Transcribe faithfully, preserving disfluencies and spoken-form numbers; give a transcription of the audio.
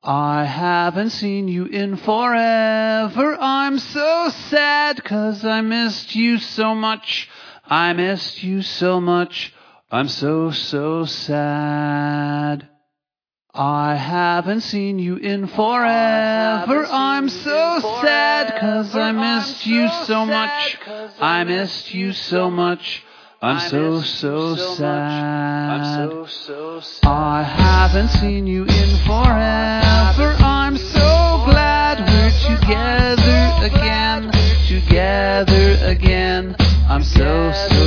I haven't seen you in forever. I'm so sad 'cause I missed you so much. I missed you so much. I'm so, so sad. I haven't seen you in forever. I'm so sad 'cause I missed you so much. I missed you so much. I'm so, so sad. I haven't seen you in forever. I'm so glad we're together again. Together again. I'm so, so